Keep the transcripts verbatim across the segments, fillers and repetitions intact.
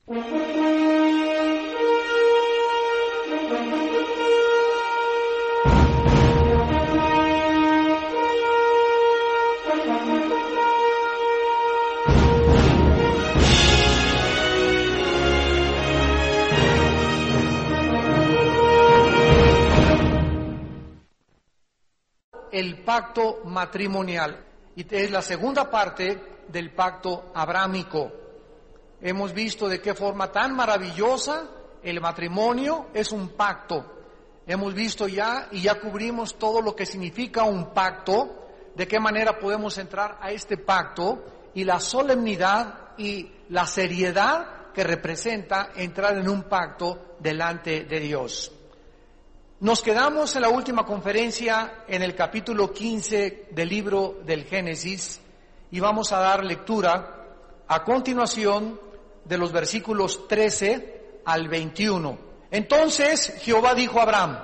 El pacto matrimonial, y es la segunda parte del pacto abrámico. Hemos visto de qué forma tan maravillosa el matrimonio es un pacto. Hemos visto ya y ya cubrimos todo lo que significa un pacto, de qué manera podemos entrar a este pacto y la solemnidad y la seriedad que representa entrar en un pacto delante de Dios. Nos quedamos en la última conferencia en el capítulo quince del libro del Génesis y vamos a dar lectura a continuación de los versículos trece al veintiuno. Entonces Jehová dijo a Abraham: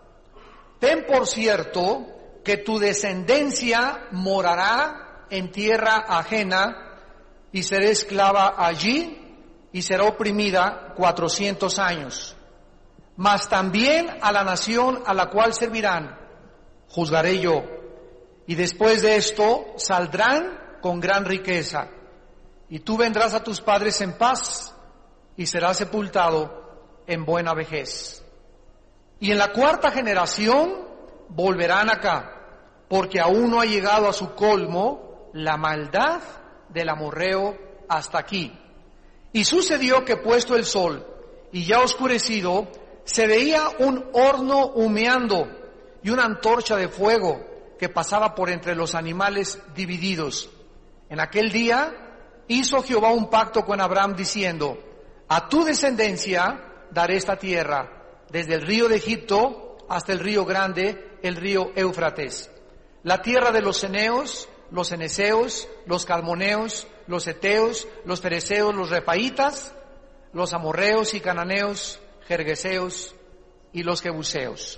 ten por cierto que tu descendencia morará en tierra ajena y será esclava allí y será oprimida cuatrocientos años. Mas también a la nación a la cual servirán, juzgaré yo, y después de esto saldrán con gran riqueza, y tú vendrás a tus padres en paz, y serás sepultado en buena vejez. Y en la cuarta generación volverán acá, porque aún no ha llegado a su colmo la maldad del amorreo hasta aquí. Y sucedió que puesto el sol, y ya oscurecido, se veía un horno humeando y una antorcha de fuego que pasaba por entre los animales divididos. En aquel día hizo Jehová un pacto con Abraham diciendo: a tu descendencia daré esta tierra, desde el río de Egipto hasta el río grande, el río Éufrates, la tierra de los ceneos, los ceneseos, los calmoneos, los heteos, los fereceos, los refaitas, los amorreos y cananeos, jergueseos y los jebuseos.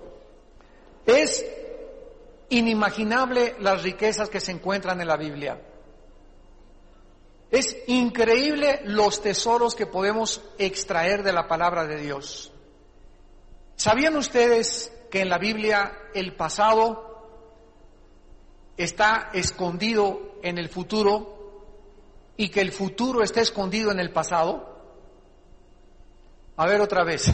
Es inimaginable las riquezas que se encuentran en la Biblia. Es increíble los tesoros que podemos extraer de la palabra de Dios. ¿Sabían ustedes que en la Biblia el pasado está escondido en el futuro y que el futuro está escondido en el pasado? A ver otra vez.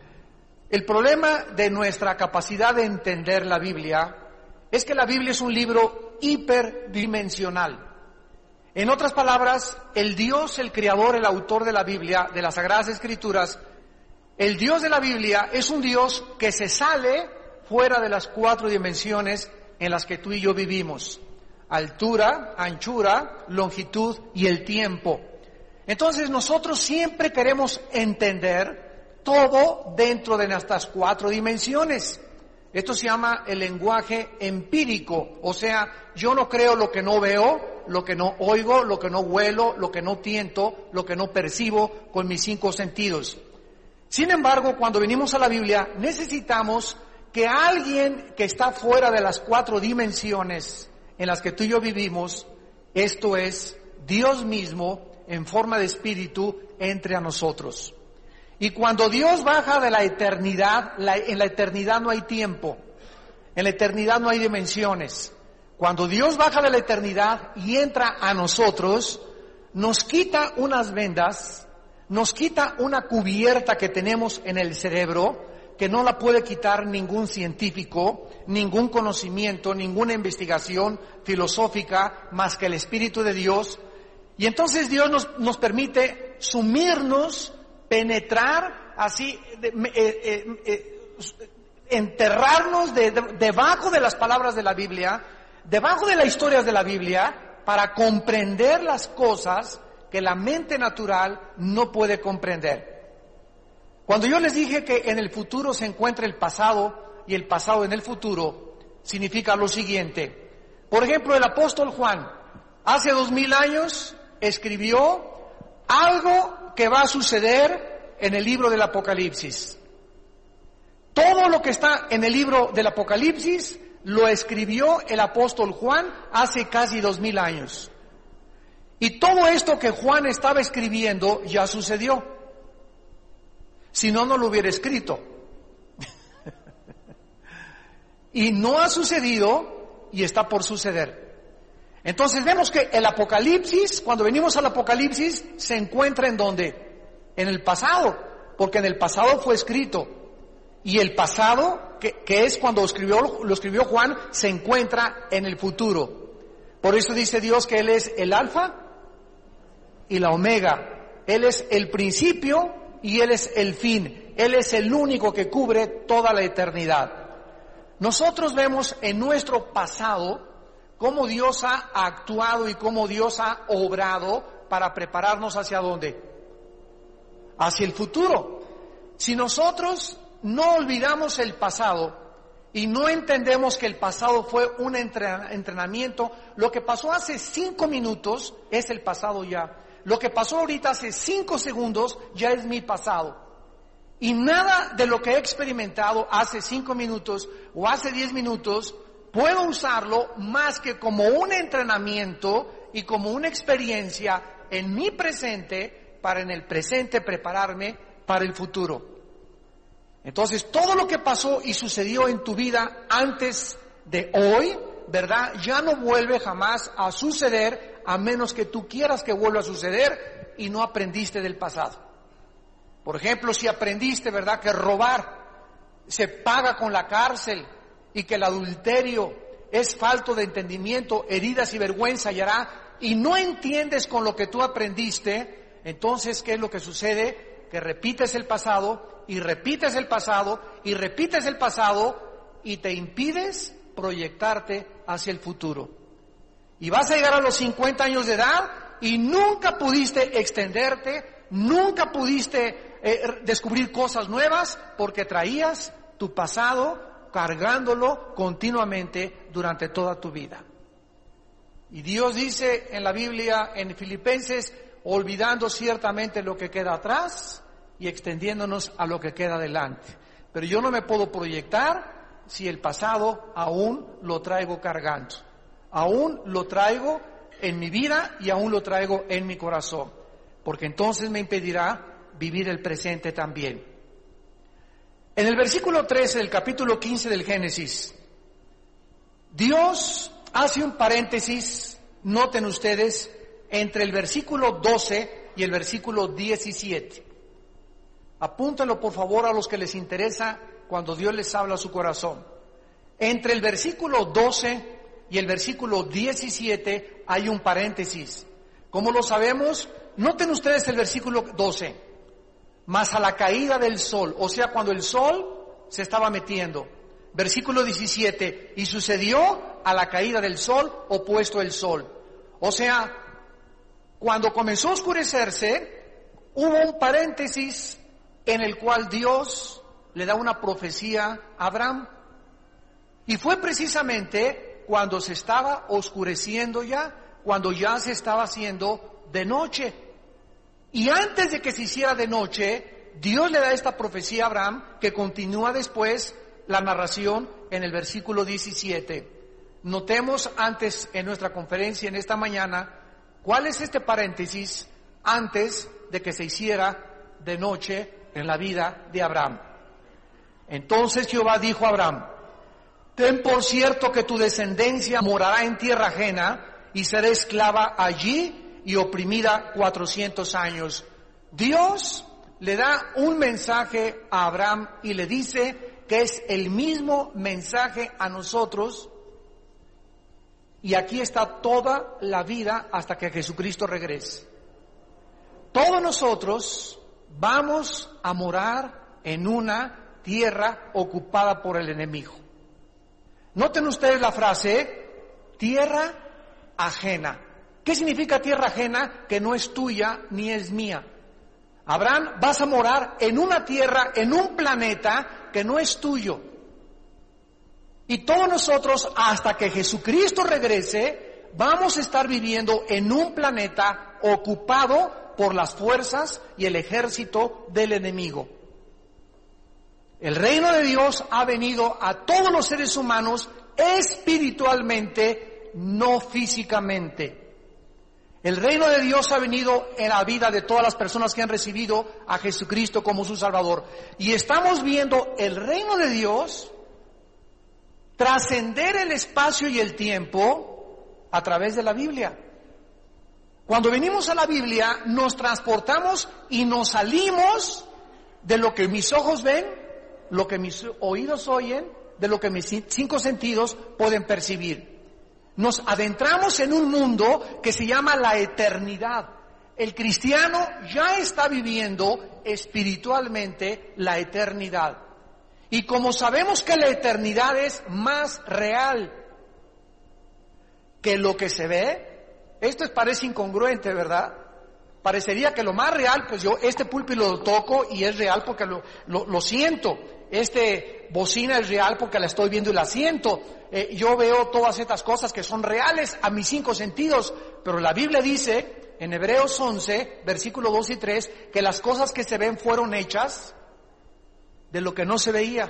El problema de nuestra capacidad de entender la Biblia es que la Biblia es un libro hiperdimensional. En otras palabras, el Dios, el creador, el autor de la Biblia, de las Sagradas Escrituras, el Dios de la Biblia es un Dios que se sale fuera de las cuatro dimensiones en las que tú y yo vivimos: altura, anchura, longitud y el tiempo. Entonces nosotros siempre queremos entender todo dentro de nuestras cuatro dimensiones. Esto se llama el lenguaje empírico, o sea, yo no creo lo que no veo, lo que no oigo, lo que no huelo, lo que no tiento, lo que no percibo con mis cinco sentidos. Sin embargo, cuando venimos a la Biblia, necesitamos que alguien que está fuera de las cuatro dimensiones en las que tú y yo vivimos, esto es, Dios mismo, en forma de espíritu, entre a nosotros. Y cuando Dios baja de la eternidad, la, en la eternidad no hay tiempo, en la eternidad no hay dimensiones. Cuando Dios baja de la eternidad y entra a nosotros, nos quita unas vendas, nos quita una cubierta que tenemos en el cerebro, que no la puede quitar ningún científico, ningún conocimiento, ninguna investigación filosófica, más que el Espíritu de Dios. Y entonces Dios nos, nos permite sumirnos, penetrar, así, de, eh, eh, eh, enterrarnos de, de, debajo de las palabras de la Biblia, debajo de las historias de la Biblia, para comprender las cosas que la mente natural no puede comprender. Cuando yo les dije que en el futuro se encuentra el pasado y el pasado en el futuro, significa lo siguiente. Por ejemplo, el apóstol Juan, hace dos mil años, escribió algo que va a suceder en el libro del Apocalipsis. Todo lo que está en el libro del Apocalipsis lo escribió el apóstol Juan hace casi dos mil años. Y todo esto que Juan estaba escribiendo ya sucedió. Si no, no lo hubiera escrito. Y no ha sucedido y está por suceder. Entonces vemos que el Apocalipsis, cuando venimos al Apocalipsis, se encuentra en ¿dónde? En el pasado, porque en el pasado fue escrito. Y el pasado, que, que es cuando escribió, lo escribió Juan, se encuentra en el futuro. Por eso dice Dios que Él es el Alfa y la Omega. Él es el principio y Él es el fin. Él es el único que cubre toda la eternidad. Nosotros vemos en nuestro pasado cómo Dios ha actuado y cómo Dios ha obrado para prepararnos hacia dónde? Hacia el futuro. Si nosotros no olvidamos el pasado y no entendemos que el pasado fue un entrenamiento, lo que pasó hace cinco minutos es el pasado ya. Lo que pasó ahorita hace cinco segundos ya es mi pasado. Y nada de lo que he experimentado hace cinco minutos o hace diez minutos puedo usarlo más que como un entrenamiento y como una experiencia en mi presente para en el presente prepararme para el futuro. Entonces, todo lo que pasó y sucedió en tu vida antes de hoy, ¿verdad? Ya no vuelve jamás a suceder a menos que tú quieras que vuelva a suceder y no aprendiste del pasado. Por ejemplo, si aprendiste, ¿verdad?, que robar se paga con la cárcel y que el adulterio es falto de entendimiento, heridas y vergüenza hallará, y no entiendes con lo que tú aprendiste, entonces, ¿qué es lo que sucede? Que repites el pasado y repites el pasado y repites el pasado y te impides proyectarte hacia el futuro. Y vas a llegar a los cincuenta años de edad y nunca pudiste extenderte, nunca pudiste eh, descubrir cosas nuevas porque traías tu pasado cargándolo continuamente durante toda tu vida. Y Dios dice en la Biblia, en Filipenses, olvidando ciertamente lo que queda atrás y extendiéndonos a lo que queda adelante. Pero yo no me puedo proyectar si el pasado aún lo traigo cargando. Aún lo traigo en mi vida y aún lo traigo en mi corazón. Porque entonces me impedirá vivir el presente también. En el versículo trece del capítulo quince del Génesis, Dios hace un paréntesis, noten ustedes, entre el versículo doce y el versículo diecisiete. Apúntenlo por favor a los que les interesa cuando Dios les habla a su corazón. Entre el versículo doce y el versículo diecisiete hay un paréntesis. ¿Cómo lo sabemos? Noten ustedes el versículo doce. Mas a la caída del sol, o sea, cuando el sol se estaba metiendo. Versículo diecisiete, y sucedió a la caída del sol, opuesto el sol. O sea, cuando comenzó a oscurecerse, hubo un paréntesis en el cual Dios le da una profecía a Abraham. Y fue precisamente cuando se estaba oscureciendo ya, cuando ya se estaba haciendo de noche. Y antes de que se hiciera de noche, Dios le da esta profecía a Abraham, que continúa después la narración en el versículo diecisiete. Notemos antes en nuestra conferencia en esta mañana, cuál es este paréntesis antes de que se hiciera de noche en la vida de Abraham. Entonces Jehová dijo a Abraham: ten por cierto que tu descendencia morará en tierra ajena y será esclava allí y oprimida cuatrocientos años. Dios le da un mensaje a Abraham y le dice que es el mismo mensaje a nosotros, y aquí está toda la vida hasta que Jesucristo regrese. Todos nosotros vamos a morar en una tierra ocupada por el enemigo. Noten ustedes la frase, tierra ajena. ¿Qué significa tierra ajena? Que no es tuya ni es mía. Abraham, vas a morar en una tierra, en un planeta que no es tuyo. Y todos nosotros, hasta que Jesucristo regrese, vamos a estar viviendo en un planeta ocupado por las fuerzas y el ejército del enemigo. El reino de Dios ha venido a todos los seres humanos espiritualmente, no físicamente. El reino de Dios ha venido en la vida de todas las personas que han recibido a Jesucristo como su Salvador. Y estamos viendo el reino de Dios trascender el espacio y el tiempo a través de la Biblia. Cuando venimos a la Biblia, nos transportamos y nos salimos de lo que mis ojos ven, lo que mis oídos oyen, de lo que mis cinco sentidos pueden percibir. Nos adentramos en un mundo que se llama la eternidad. El cristiano ya está viviendo espiritualmente la eternidad. Y como sabemos que la eternidad es más real que lo que se ve, esto parece incongruente, ¿verdad? Parecería que lo más real, pues yo este púlpito lo toco y es real porque lo, lo, lo siento. Este bocina es real porque la estoy viendo y la siento. Eh, yo veo todas estas cosas que son reales a mis cinco sentidos, pero la Biblia dice en Hebreos once, versículo dos y tres, que las cosas que se ven fueron hechas de lo que no se veía.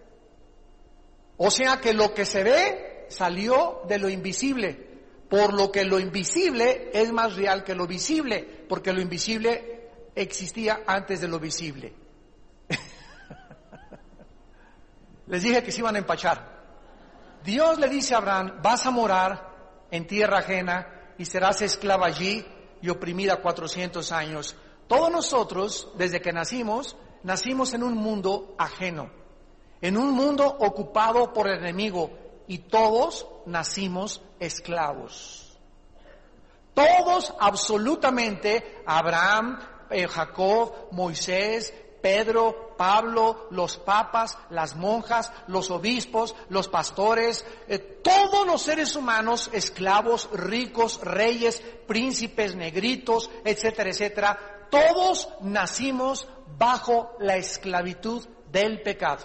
O sea que lo que se ve salió de lo invisible, por lo que lo invisible es más real que lo visible, porque lo invisible existía antes de lo visible. Les dije que se iban a empachar. Dios le dice a Abraham, vas a morar en tierra ajena y serás esclava allí y oprimida cuatrocientos años. Todos nosotros, desde que nacimos, nacimos en un mundo ajeno, en un mundo ocupado por el enemigo, y todos nacimos esclavos. Todos, absolutamente, Abraham, eh, Jacob, Moisés, Pedro, Pablo, los papas, las monjas, los obispos, los pastores, eh, todos los seres humanos, esclavos, ricos, reyes, príncipes, negritos, etcétera, etcétera, todos nacimos bajo la esclavitud del pecado.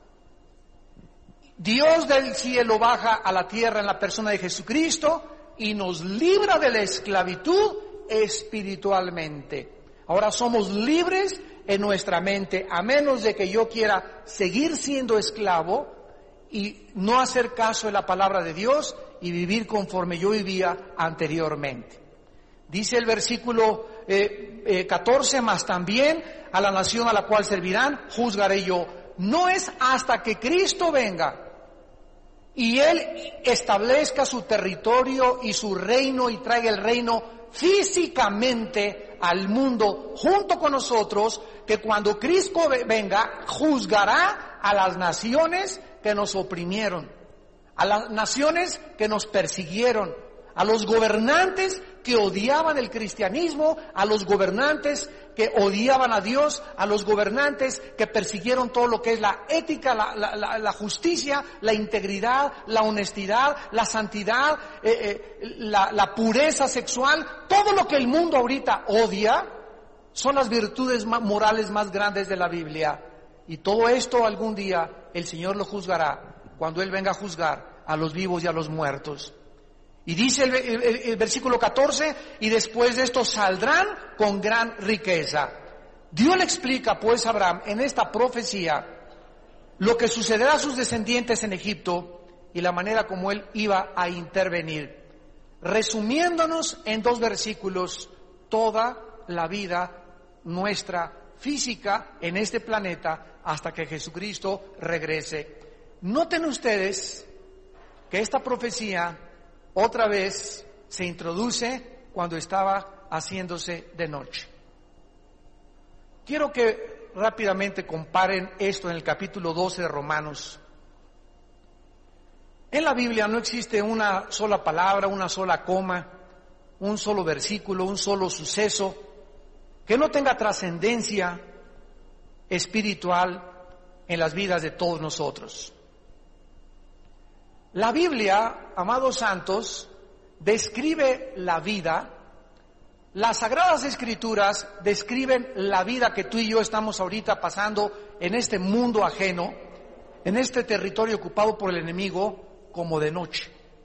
Dios del cielo baja a la tierra en la persona de Jesucristo y nos libra de la esclavitud espiritualmente. Ahora somos libres en nuestra mente, a menos de que yo quiera seguir siendo esclavo y no hacer caso de la palabra de Dios y vivir conforme yo vivía anteriormente. Dice el versículo eh, eh, catorce, más también a la nación a la cual servirán, juzgaré yo. No es hasta que Cristo venga y Él establezca su territorio y su reino y traiga el reino físicamente al mundo junto con nosotros, que cuando Cristo venga juzgará a las naciones que nos oprimieron, a las naciones que nos persiguieron, a los gobernantes que odiaban el cristianismo, a los gobernantes que odiaban a Dios, a los gobernantes que persiguieron todo lo que es la ética, la, la, la, la justicia, la integridad, la honestidad, la santidad, eh, eh, la, la pureza sexual. Todo lo que el mundo ahorita odia son las virtudes morales más grandes de la Biblia. Y todo esto algún día el Señor lo juzgará cuando Él venga a juzgar a los vivos y a los muertos. Y dice el, el, el versículo catorce, y después de esto saldrán con gran riqueza. Dios le explica pues a Abraham en esta profecía lo que sucederá a sus descendientes en Egipto y la manera como él iba a intervenir, resumiéndonos en dos versículos toda la vida nuestra física en este planeta hasta que Jesucristo regrese. Noten ustedes que esta profecía otra vez se introduce cuando estaba haciéndose de noche. Quiero que rápidamente comparen esto en el capítulo doce de Romanos. En la Biblia no existe una sola palabra, una sola coma, un solo versículo, un solo suceso que no tenga trascendencia espiritual en las vidas de todos nosotros. La Biblia, amados santos, describe la vida. Las Sagradas Escrituras describen la vida que tú y yo estamos ahorita pasando en este mundo ajeno, en este territorio ocupado por el enemigo, como de noche.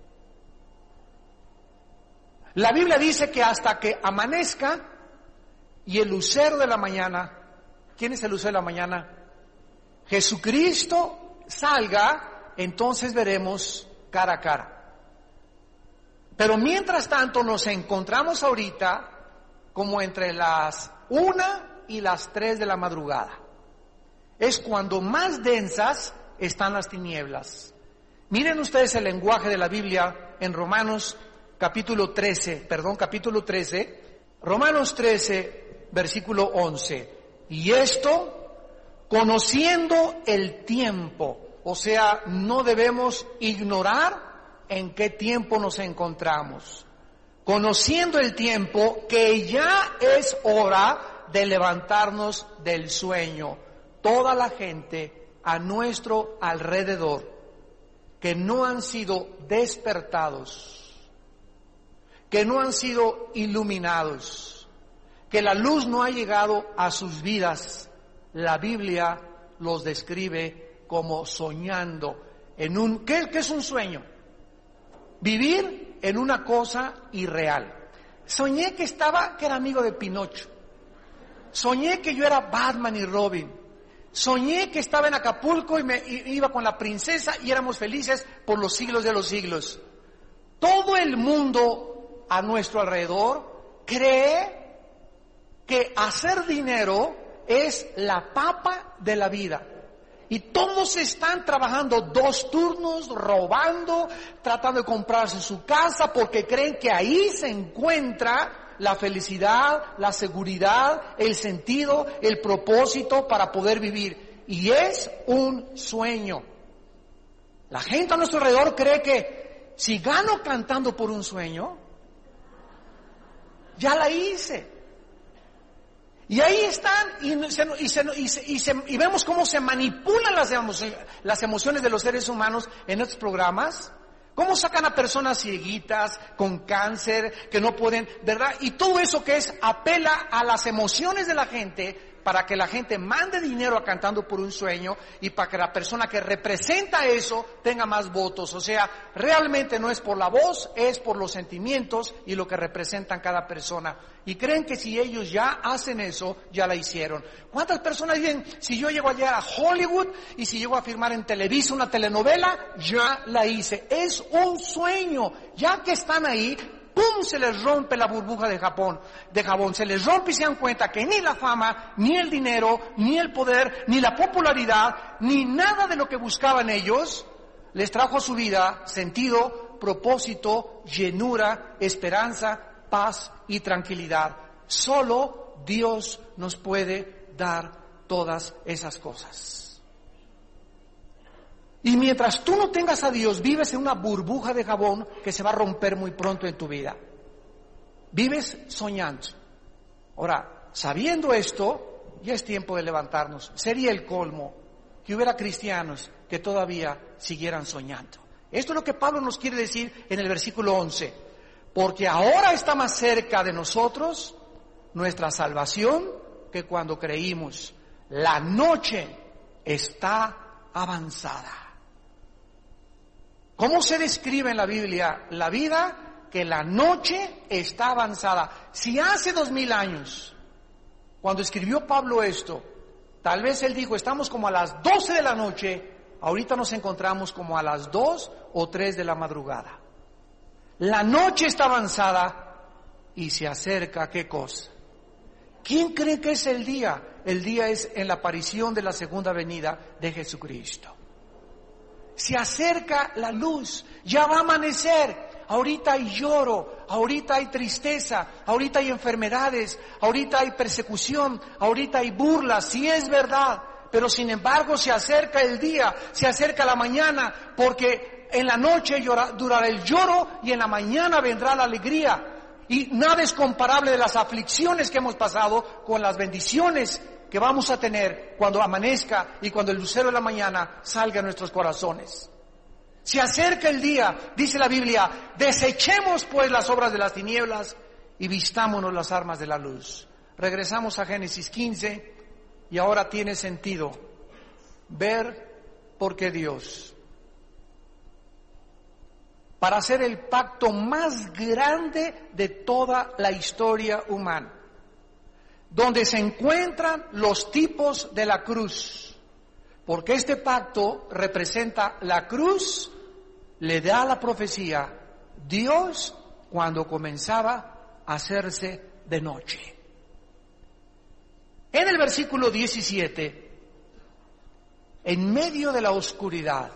La Biblia dice que hasta que amanezca y el lucero de la mañana, ¿quién es el lucero de la mañana? Jesucristo salga, entonces veremos cara a cara. Pero mientras tanto nos encontramos ahorita como entre las una y las tres de la madrugada. Es cuando más densas están las tinieblas. Miren ustedes el lenguaje de la Biblia en Romanos capítulo trece, perdón, capítulo trece, Romanos trece, versículo once. Y esto, conociendo el tiempo, o sea, no debemos ignorar en qué tiempo nos encontramos. Conociendo el tiempo, que ya es hora de levantarnos del sueño. Toda la gente a nuestro alrededor que no han sido despertados, que no han sido iluminados, que la luz no ha llegado a sus vidas, la Biblia los describe como soñando en un... ¿Qué, qué es un sueño? Vivir en una cosa irreal. Soñé que estaba, que era amigo de Pinocho. Soñé que yo era Batman y Robin. Soñé que estaba en Acapulco y me iba con la princesa y éramos felices por los siglos de los siglos. Todo el mundo a nuestro alrededor cree que hacer dinero es la papa de la vida. Y todos están trabajando dos turnos, robando, tratando de comprarse su casa porque creen que ahí se encuentra la felicidad, la seguridad, el sentido, el propósito para poder vivir. Y es un sueño. La gente a nuestro alrededor cree que si gano cantando por un sueño, ya la hice. Y ahí están y, se, y, se, y, se, y, se, y vemos cómo se manipulan las emociones, las emociones de los seres humanos en estos programas. Cómo sacan a personas cieguitas, con cáncer, que no pueden, ¿verdad? Y todo eso que es, apela a las emociones de la gente para que la gente mande dinero a cantando por un sueño y para que la persona que representa eso tenga más votos. O sea, realmente no es por la voz, es por los sentimientos y lo que representan cada persona. Y creen que si ellos ya hacen eso, ya la hicieron. ¿Cuántas personas dicen, si yo llego a llegar a Hollywood y si llego a firmar en Televisa una telenovela, ya la hice? Es un sueño. Ya que están ahí, ¡pum!, se les rompe la burbuja de Japón, de jabón. Se les rompe y se dan cuenta que ni la fama, ni el dinero, ni el poder, ni la popularidad, ni nada de lo que buscaban ellos, les trajo a su vida sentido, propósito, llenura, esperanza, paz y tranquilidad. Solo Dios nos puede dar todas esas cosas. Y mientras tú no tengas a Dios, vives en una burbuja de jabón que se va a romper muy pronto en tu vida. Vives soñando. Ahora, sabiendo esto, ya es tiempo de levantarnos. Sería el colmo que hubiera cristianos que todavía siguieran soñando. Esto es lo que Pablo nos quiere decir en el versículo once. Porque ahora está más cerca de nosotros nuestra salvación que cuando creímos. La noche está avanzada. ¿Cómo se describe en la Biblia la vida? Que la noche está avanzada. Si hace dos mil años, cuando escribió Pablo esto, tal vez él dijo, estamos como a las doce de la noche, ahorita nos encontramos como a las dos o tres de la madrugada. La noche está avanzada y se acerca, ¿qué cosa? ¿Quién cree que es el día? El día es en la aparición de la segunda venida de Jesucristo. Se acerca la luz, ya va a amanecer. Ahorita hay lloro, ahorita hay tristeza, ahorita hay enfermedades, ahorita hay persecución, ahorita hay burlas, sí es verdad. Pero sin embargo se acerca el día, se acerca la mañana, porque en la noche llora, durará el lloro y en la mañana vendrá la alegría. Y nada es comparable de las aflicciones que hemos pasado con las bendiciones que vamos a tener cuando amanezca y cuando el lucero de la mañana salga a nuestros corazones. Se acerca el día, dice la Biblia, desechemos pues las obras de las tinieblas y vistámonos las armas de la luz. Regresamos a Génesis quince y ahora tiene sentido ver por qué Dios, para hacer el pacto más grande de toda la historia humana, donde se encuentran los tipos de la cruz, porque este pacto representa la cruz, le da la profecía, Dios cuando comenzaba a hacerse de noche. En el versículo diecisiete, en medio de la oscuridad,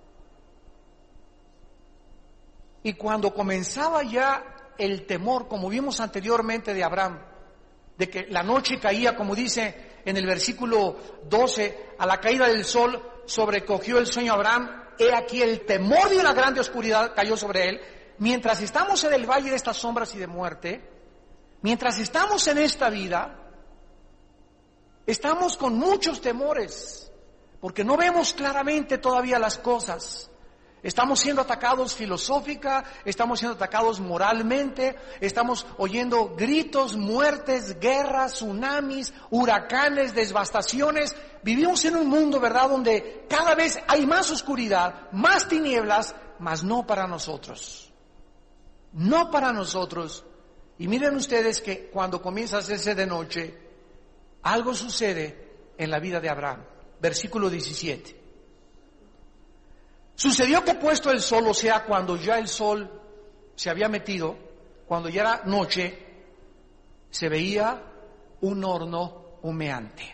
y cuando comenzaba ya el temor, como vimos anteriormente de Abraham, de que la noche caía, como dice en el versículo doce, a la caída del sol sobrecogió el sueño a Abraham, he aquí el temor de una grande oscuridad cayó sobre él. Mientras estamos en el valle de estas sombras y de muerte, mientras estamos en esta vida, estamos con muchos temores, porque no vemos claramente todavía las cosas. Estamos siendo atacados filosófica, estamos siendo atacados moralmente, estamos oyendo gritos, muertes, guerras, tsunamis, huracanes, devastaciones. Vivimos en un mundo, ¿verdad?, donde cada vez hay más oscuridad, más tinieblas, mas no para nosotros. No para nosotros. Y miren ustedes que cuando comienza a hacerse de noche, algo sucede en la vida de Abraham. Versículo diecisiete. Sucedió que puesto el sol, o sea, cuando ya el sol se había metido, cuando ya era noche, se veía un horno humeante.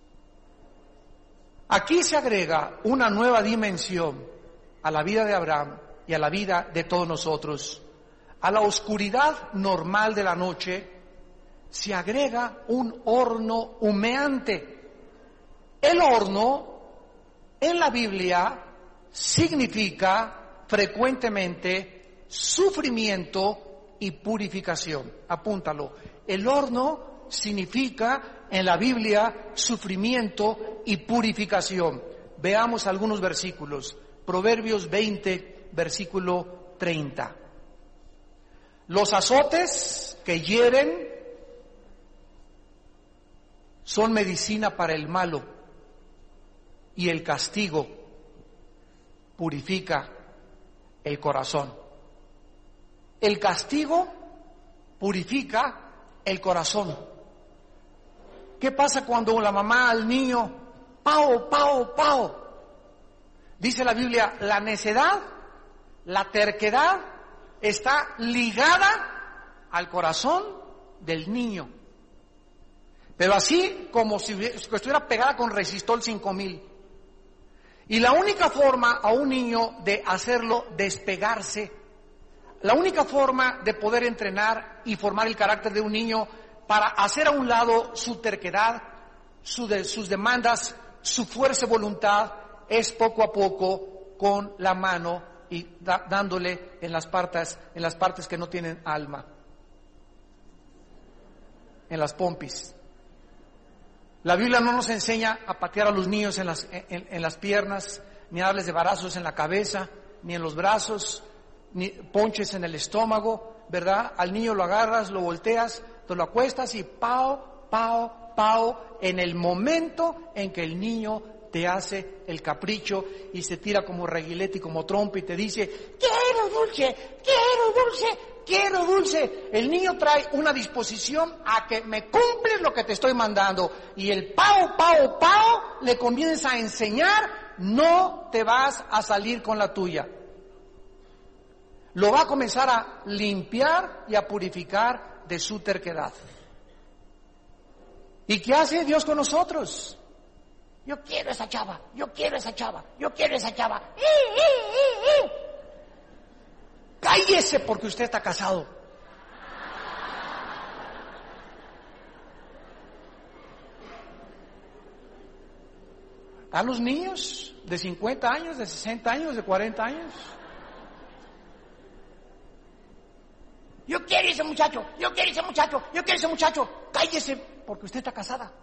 Aquí se agrega una nueva dimensión a la vida de Abraham y a la vida de todos nosotros. A la oscuridad normal de la noche se agrega un horno humeante. El horno en la Biblia significa frecuentemente sufrimiento y purificación. Apúntalo. El horno significa en la Biblia sufrimiento y purificación. Veamos algunos versículos. Proverbios veinte, versículo treinta. Los azotes que hieren son medicina para el malo, y el castigo purifica el corazón. El castigo purifica el corazón. ¿Qué pasa cuando la mamá al niño, pao, pao, pao? Dice la Biblia, la necedad, la terquedad está ligada al corazón del niño. Pero así como si estuviera pegada con resistol cinco mil. Y la única forma a un niño de hacerlo despegarse, la única forma de poder entrenar y formar el carácter de un niño para hacer a un lado su terquedad, su de, sus demandas, su fuerza de voluntad, es poco a poco con la mano y da, dándole en las partes, en las partes que no tienen alma, en las pompis. La Biblia no nos enseña a patear a los niños en las, en, en las piernas, ni a darles de varazos en la cabeza, ni en los brazos, ni ponches en el estómago, ¿verdad? Al niño lo agarras, lo volteas, te lo acuestas y pao, pao, pao, en el momento en que el niño te hace el capricho y se tira como reguilete y como trompa y te dice, quiero dulce, quiero dulce, quiero dulce. El niño trae una disposición a que me cumples lo que te estoy mandando. Y el pao, pao, pao, le comienza a enseñar, no te vas a salir con la tuya. Lo va a comenzar a limpiar y a purificar de su terquedad. ¿Y qué hace Dios con nosotros? Yo quiero esa chava, yo quiero esa chava, yo quiero esa chava. ¡Eh, eh, eh, eh! Cállese porque usted está casado. A los niños de cincuenta años, de sesenta años, de cuarenta años. Yo quiero ese muchacho, yo quiero ese muchacho, yo quiero ese muchacho. Cállese porque usted está casada.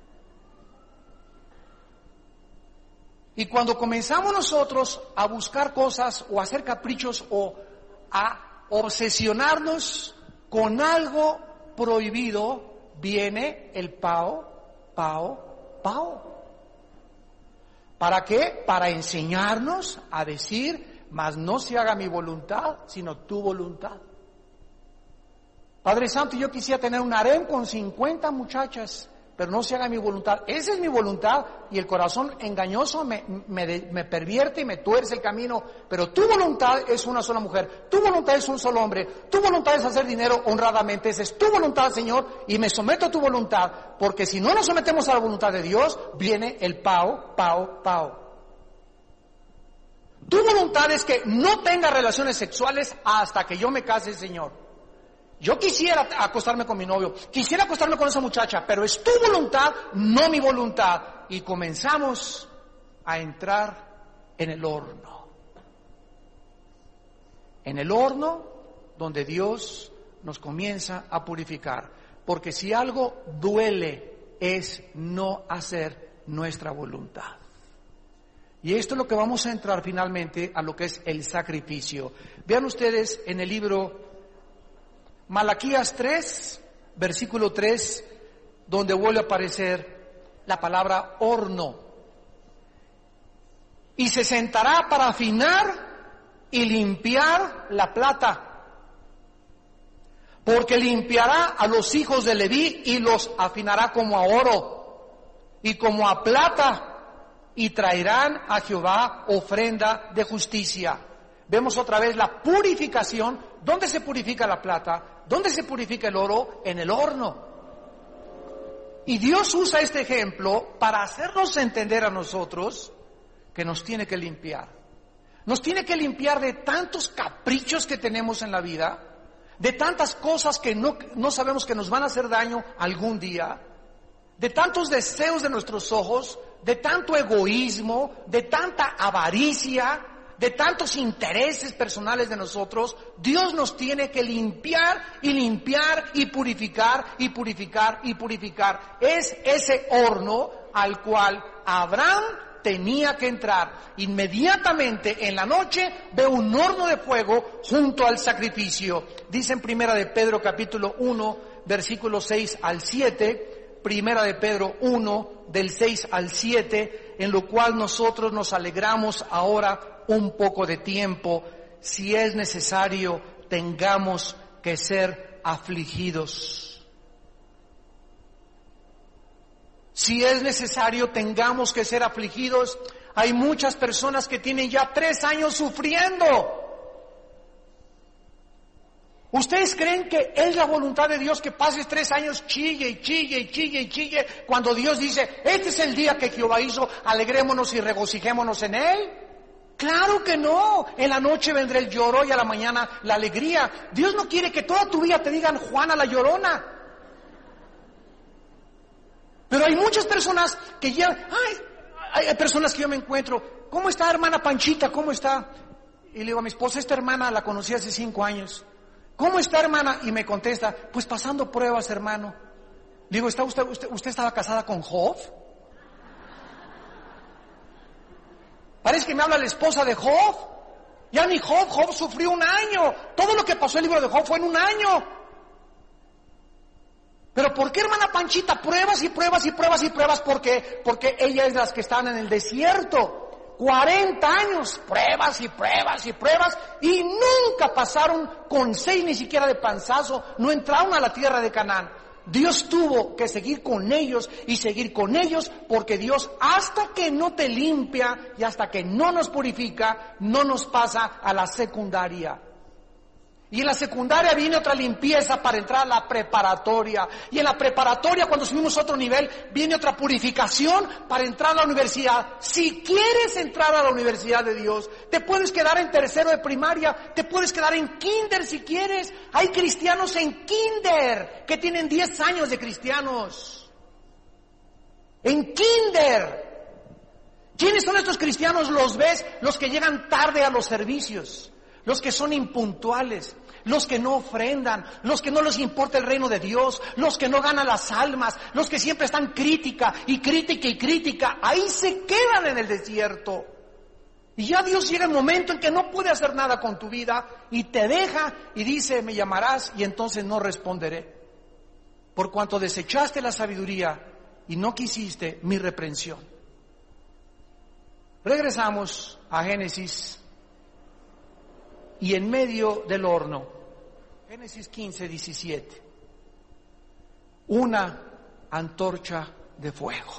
Y cuando comenzamos nosotros a buscar cosas o a hacer caprichos o a obsesionarnos con algo prohibido, viene el pao, pao, pao. ¿Para qué? Para enseñarnos a decir, mas no se haga mi voluntad, sino tu voluntad. Padre Santo, yo quisiera tener un harén con cincuenta muchachas pero no se haga mi voluntad. Esa es mi voluntad, y el corazón engañoso me, me, me pervierte y me tuerce el camino. Pero tu voluntad es una sola mujer, tu voluntad es un solo hombre, tu voluntad es hacer dinero honradamente. Esa es tu voluntad, Señor, y me someto a tu voluntad, porque si no nos sometemos a la voluntad de Dios, viene el pao, pao, pao. Tu voluntad es que no tenga relaciones sexuales hasta que yo me case, Señor. Yo quisiera acostarme con mi novio, quisiera acostarme con esa muchacha, pero es tu voluntad, no mi voluntad. Y comenzamos a entrar en el horno. En el horno donde Dios nos comienza a purificar. Porque si algo duele es no hacer nuestra voluntad. Y esto es lo que vamos a entrar finalmente a lo que es el sacrificio. Vean ustedes en el libro Malaquías tres, versículo tres, donde vuelve a aparecer la palabra horno. Y se sentará para afinar y limpiar la plata, porque limpiará a los hijos de Leví y los afinará como a oro y como a plata, y traerán a Jehová ofrenda de justicia. Vemos otra vez la purificación. ¿Dónde se purifica la plata? ¿Dónde se purifica el oro? En el horno. Y Dios usa este ejemplo para hacernos entender a nosotros que nos tiene que limpiar. Nos tiene que limpiar de tantos caprichos que tenemos en la vida, de tantas cosas que no, no sabemos que nos van a hacer daño algún día, de tantos deseos de nuestros ojos, de tanto egoísmo, de tanta avaricia, de tantos intereses personales de nosotros. Dios nos tiene que limpiar y limpiar y purificar y purificar y purificar. Es ese horno al cual Abraham tenía que entrar. Inmediatamente en la noche ve un horno de fuego junto al sacrificio. Dice en Primera de Pedro capítulo uno, versículos seis al siete, Primera de Pedro uno, del seis al siete, en lo cual nosotros nos alegramos ahora un poco de tiempo, si es necesario, tengamos que ser afligidos. Si es necesario, tengamos que ser afligidos. Hay muchas personas que tienen ya tres años sufriendo. ¿Ustedes creen que es la voluntad de Dios que pases tres años chille y chille y chille y chille cuando Dios dice, este es el día que Jehová hizo, alegrémonos y regocijémonos en él? Claro que no. En la noche vendrá el lloro y a la mañana la alegría. Dios no quiere que toda tu vida te digan Juana la Llorona. Pero hay muchas personas que ya, ay, hay personas que yo me encuentro, ¿cómo está hermana Panchita? ¿Cómo está? Y le digo a mi esposa, esta hermana la conocí hace cinco años. ¿Cómo está, hermana? Y me contesta, pues pasando pruebas, hermano. Le digo, ¿está usted, usted, usted estaba casada con Job? Parece que me habla la esposa de Job. Ya ni Job, Job sufrió un año. Todo lo que pasó en el libro de Job fue en un año. Pero ¿por qué, hermana Panchita? Pruebas y pruebas y pruebas y pruebas. ¿Por qué? Porque ella es de las que están en el desierto. cuarenta años, pruebas y pruebas y pruebas, y nunca pasaron con seis ni siquiera de panzazo, no entraron a la tierra de Canaán. Dios tuvo que seguir con ellos y seguir con ellos, porque Dios, hasta que no te limpia y hasta que no nos purifica, no nos pasa a la secundaria. Y en la secundaria viene otra limpieza para entrar a la preparatoria. Y en la preparatoria, cuando subimos a otro nivel, viene otra purificación para entrar a la universidad. Si quieres entrar a la universidad de Dios, te puedes quedar en tercero de primaria, te puedes quedar en kinder si quieres. Hay cristianos en kinder que tienen diez años de cristianos. En kinder. ¿Quiénes son estos cristianos? Los ves, los que llegan tarde a los servicios, los que son impuntuales, los que no ofrendan, los que no les importa el reino de Dios, los que no ganan las almas, los que siempre están crítica y crítica y crítica. Ahí se quedan en el desierto. Y ya Dios llega el momento en que no puede hacer nada con tu vida y te deja y dice, me llamarás y entonces no responderé. Por cuanto desechaste la sabiduría y no quisiste mi reprensión. Regresamos a Génesis. Y en medio del horno, Génesis quince, diecisiete, una antorcha de fuego.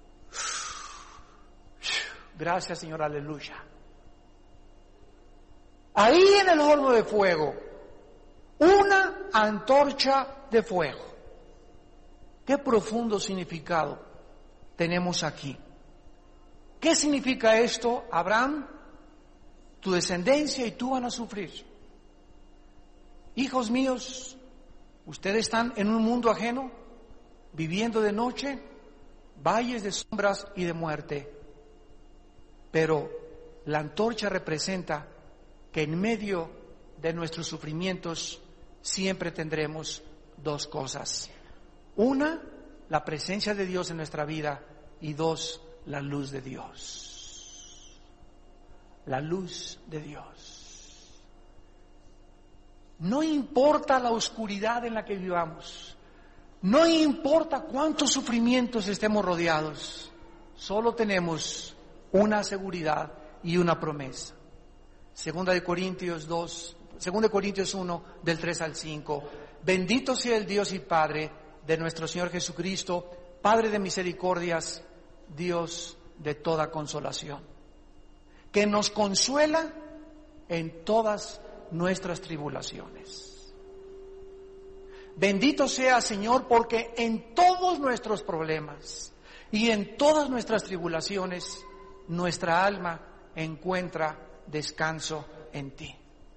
Gracias, Señor, aleluya. Ahí en el horno de fuego, una antorcha de fuego. Qué profundo significado tenemos aquí. ¿Qué significa esto? Abraham, tu descendencia y tú van a sufrir. Hijos míos, ustedes están en un mundo ajeno, viviendo de noche, valles de sombras y de muerte. Pero la antorcha representa que en medio de nuestros sufrimientos siempre tendremos dos cosas. Una, la presencia de Dios en nuestra vida, y dos, la luz de Dios. La luz de Dios. No importa la oscuridad en la que vivamos, no importa cuántos sufrimientos estemos rodeados, solo tenemos una seguridad y una promesa. Segunda de Corintios dos, Segunda de Corintios uno, del tres al cinco. Bendito sea el Dios y Padre de nuestro Señor Jesucristo, Padre de misericordias, Dios de toda consolación, que nos consuela en todas nuestras tribulaciones. Bendito sea, Señor, porque en todos nuestros problemas y en todas nuestras tribulaciones, nuestra alma encuentra descanso en ti.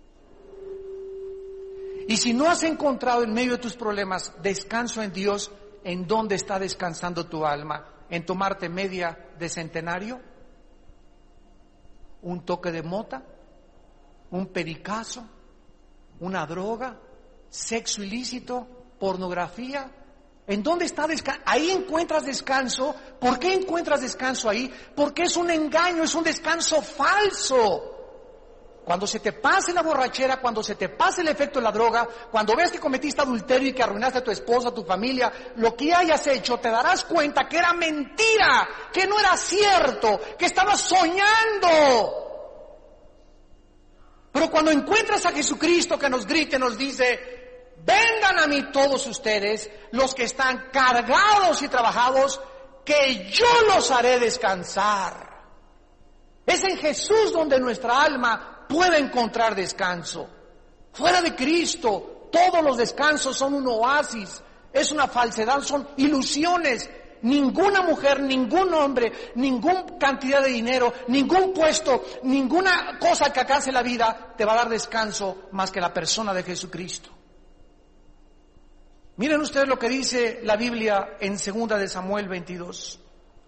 Y si no has encontrado en medio de tus problemas descanso en Dios, ¿en dónde está descansando tu alma? ¿En tomarte media de centenario? ¿Un toque de mota? ¿Un pericazo? ¿Una droga? ¿Sexo ilícito? ¿Pornografía? ¿En dónde está descanso? Ahí encuentras descanso. ¿Por qué encuentras descanso ahí? Porque es un engaño, es un descanso falso. Cuando se te pase la borrachera, cuando se te pase el efecto de la droga, cuando ves que cometiste adulterio y que arruinaste a tu esposa, a tu familia, lo que hayas hecho, te darás cuenta que era mentira, que no era cierto, que estabas soñando. Pero cuando encuentras a Jesucristo que nos grita y nos dice: vengan a mí todos ustedes, los que están cargados y trabajados, que yo los haré descansar. Es en Jesús donde nuestra alma puede encontrar descanso. Fuera de Cristo, todos los descansos son un oasis, es una falsedad, son ilusiones. Ninguna mujer, ningún hombre, ninguna cantidad de dinero, ningún puesto, ninguna cosa que alcance la vida te va a dar descanso más que la persona de Jesucristo. Miren ustedes lo que dice la Biblia en segunda de Samuel veintidós.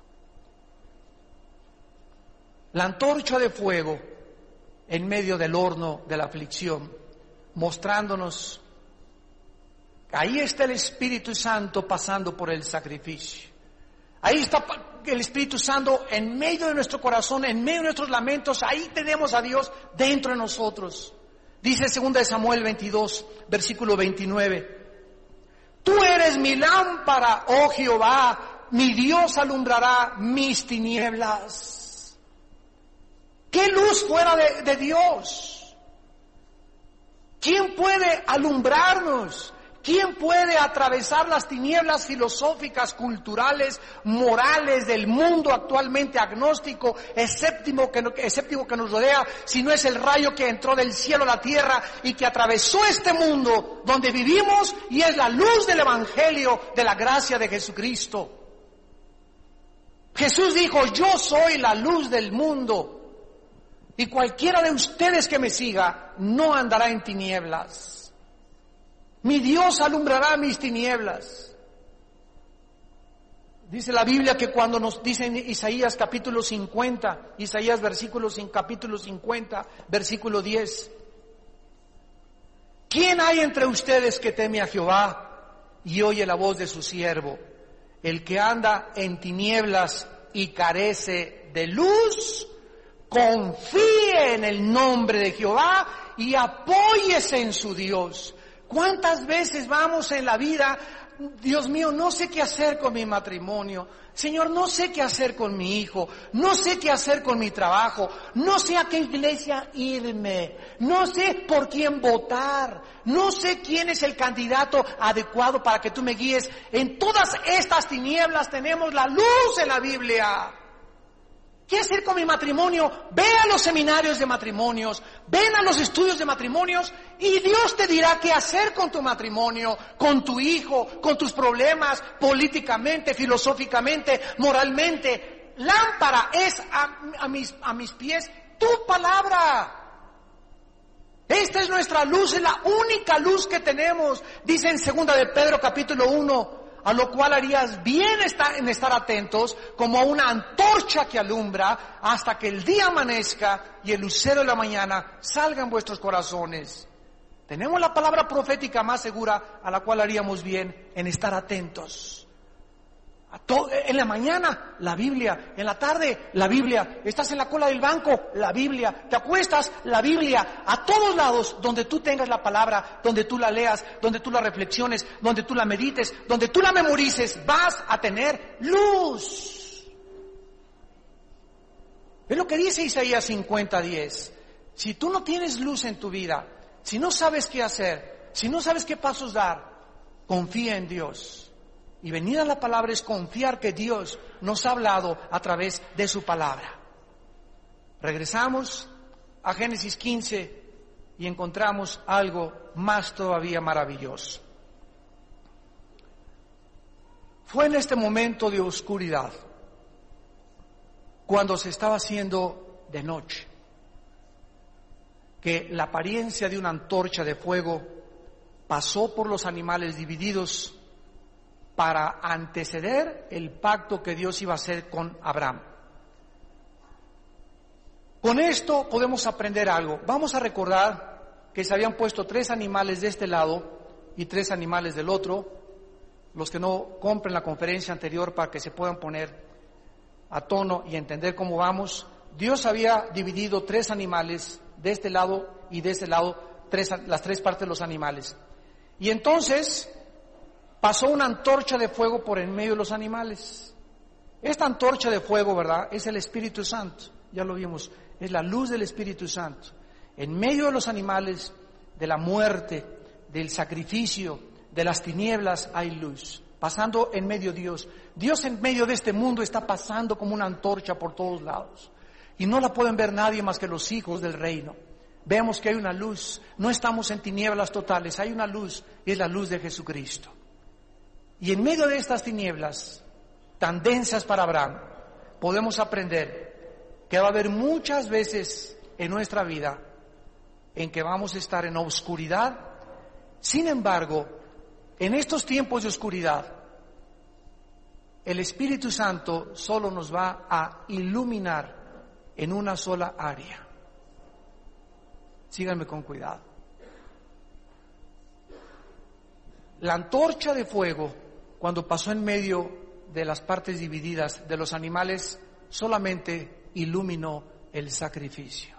La antorcha de fuego en medio del horno de la aflicción, mostrándonos, ahí está el Espíritu Santo pasando por el sacrificio. Ahí está el Espíritu Santo en medio de nuestro corazón, en medio de nuestros lamentos. Ahí tenemos a Dios dentro de nosotros. Dice segunda de Samuel veintidós, versículo veintinueve. Tú eres mi lámpara, oh Jehová, mi Dios alumbrará mis tinieblas. ¿Qué luz fuera de, de Dios? ¿Quién puede alumbrarnos? ¿Quién puede atravesar las tinieblas filosóficas, culturales, morales del mundo actualmente agnóstico, escéptico que, escéptico que nos rodea, si no es el rayo que entró del cielo a la tierra y que atravesó este mundo donde vivimos y es la luz del Evangelio de la gracia de Jesucristo? Jesús dijo: yo soy la luz del mundo. Y cualquiera de ustedes que me siga no andará en tinieblas. Mi Dios alumbrará mis tinieblas. Dice la Biblia que cuando nos dice en Isaías capítulo cincuenta, Isaías versículo, capítulo cincuenta, versículo diez. ¿Quién hay entre ustedes que teme a Jehová y oye la voz de su siervo? El que anda en tinieblas y carece de luz, confíe en el nombre de Jehová y apóyese en su Dios. ¿Cuántas veces vamos en la vida Dios mío, no sé qué hacer con mi matrimonio. Señor, no sé qué hacer con mi hijo. No sé qué hacer con mi trabajo. No sé a qué iglesia irme. No sé por quién votar. No sé quién es el candidato adecuado para que tú me guíes. En todas estas tinieblas tenemos la luz en la Biblia. ¿Qué hacer con mi matrimonio? Ve a los seminarios de matrimonios, ven a los estudios de matrimonios y Dios te dirá qué hacer con tu matrimonio, con tu hijo, con tus problemas, políticamente, filosóficamente, moralmente. Lámpara es a, a, mis, a mis pies tu palabra. Esta es nuestra luz, es la única luz que tenemos. Dice en segunda de Pedro capítulo uno, a lo cual harías bien estar, en estar atentos como una antorcha que alumbra hasta que el día amanezca y el lucero de la mañana salga en vuestros corazones. Tenemos la palabra profética más segura a la cual haríamos bien en estar atentos. A to- en la mañana, la Biblia. En la tarde, la Biblia. Estás en la cola del banco, la Biblia. Te acuestas, la Biblia. A todos lados donde tú tengas la palabra, donde tú la leas, donde tú la reflexiones, donde tú la medites, donde tú la memorices, vas a tener luz. Es lo que dice Isaías cincuenta diez. Si tú no tienes luz en tu vida, si no sabes qué hacer, si no sabes qué pasos dar, confía en Dios. Y venir a la palabra es confiar que Dios nos ha hablado a través de su palabra. Regresamos a Génesis quince y encontramos algo más todavía maravilloso. Fue en este momento de oscuridad, cuando se estaba haciendo de noche, que la apariencia de una antorcha de fuego pasó por los animales divididos para anteceder el pacto que Dios iba a hacer con Abraham. Con esto podemos aprender algo. Vamos a recordar que se habían puesto tres animales de este lado y tres animales del otro. Los que no compren la conferencia anterior para que se puedan poner a tono y entender cómo vamos. Dios había dividido tres animales de este lado y de ese lado, tres, las tres partes de los animales. Y entonces pasó una antorcha de fuego por en medio de los animales. Esta antorcha de fuego, ¿verdad?, es el Espíritu Santo. Ya lo vimos, es la luz del Espíritu Santo. En medio de los animales, de la muerte, del sacrificio, de las tinieblas, hay luz. Pasando en medio de Dios. Dios en medio de este mundo está pasando como una antorcha por todos lados. Y no la pueden ver nadie más que los hijos del reino. Vemos que hay una luz. No estamos en tinieblas totales, hay una luz, y es la luz de Jesucristo. Y en medio de estas tinieblas tan densas para Abraham, podemos aprender que va a haber muchas veces en nuestra vida en que vamos a estar en oscuridad. Sin embargo, en estos tiempos de oscuridad, el Espíritu Santo solo nos va a iluminar en una sola área. Síganme con cuidado. La antorcha de fuego, cuando pasó en medio de las partes divididas de los animales, solamente iluminó el sacrificio.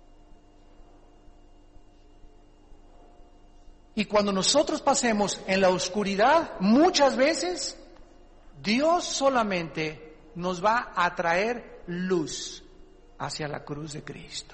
Y cuando nosotros pasemos en la oscuridad, muchas veces, Dios solamente nos va a traer luz hacia la cruz de Cristo.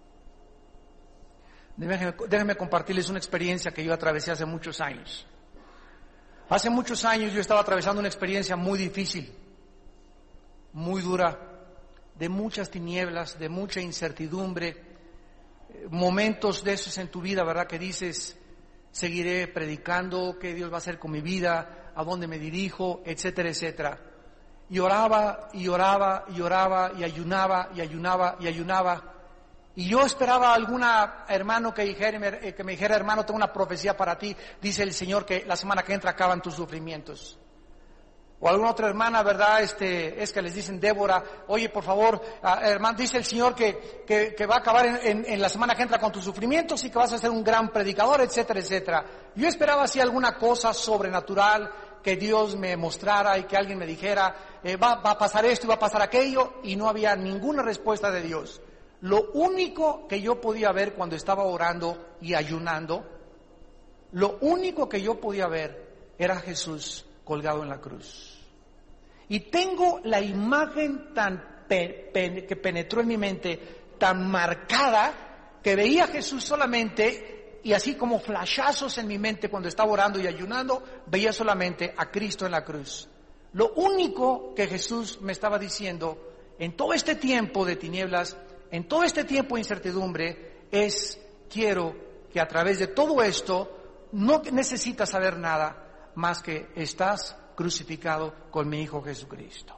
Déjenme, déjenme compartirles una experiencia que yo atravesé hace muchos años. Hace muchos años yo estaba atravesando una experiencia muy difícil, muy dura, de muchas tinieblas, de mucha incertidumbre, momentos de esos en tu vida, ¿verdad?, que dices, seguiré predicando, qué Dios va a hacer con mi vida, a dónde me dirijo, etcétera, etcétera. Y oraba, y oraba, y oraba, y ayunaba, y ayunaba, y ayunaba. Y yo esperaba a algún hermano que, dijera, que me dijera, hermano, tengo una profecía para ti, dice el Señor que la semana que entra acaban tus sufrimientos. O alguna otra hermana, ¿verdad? Este, es que les dicen, Débora, oye, por favor, uh, hermano, dice el Señor que, que, que va a acabar en, en, en la semana que entra con tus sufrimientos y que vas a ser un gran predicador, etcétera, etcétera. Yo esperaba así alguna cosa sobrenatural que Dios me mostrara y que alguien me dijera, eh, va, va a pasar esto y va a pasar aquello, y no había ninguna respuesta de Dios. Lo único que yo podía ver cuando estaba orando y ayunando, lo único que yo podía ver era Jesús colgado en la cruz. Y tengo la imagen tan pe- pe- que penetró en mi mente, tan marcada, que veía a Jesús solamente, y así como flashazos en mi mente cuando estaba orando y ayunando, veía solamente a Cristo en la cruz. Lo único que Jesús me estaba diciendo en todo este tiempo de tinieblas, en todo este tiempo de incertidumbre, es: quiero que a través de todo esto no necesitas saber nada más que estás crucificado con mi Hijo Jesucristo.